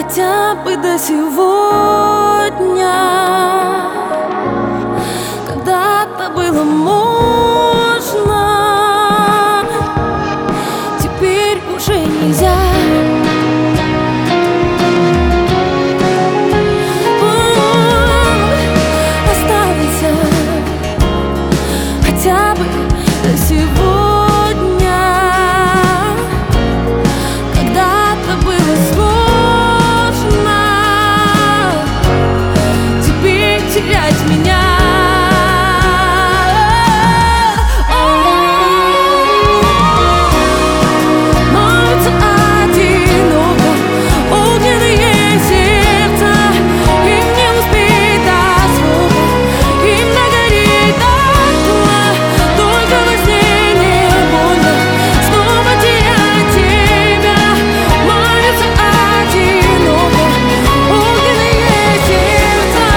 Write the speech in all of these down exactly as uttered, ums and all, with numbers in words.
хотя бы до сегодня. Когда-то было можно, теперь уже нельзя. Останься хотя бы до сегодня. Терять меня. Молится одиноко огненные сердца, им не успеть до срока, им нагореть дотла. Только во сне не больно снова терять тебя. Молится одиноко огненные сердца.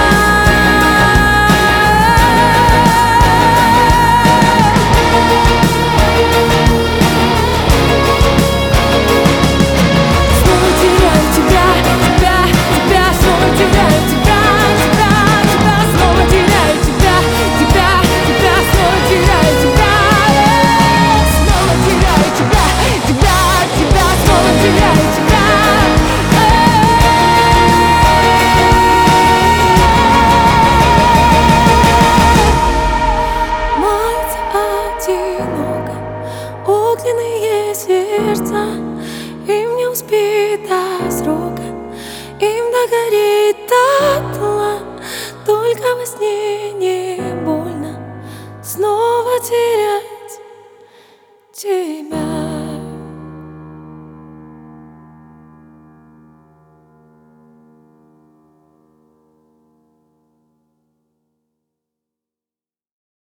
Огненные сердца, им не успеть до срока, им догореть дотла. Только во сне не больно снова терять тебя.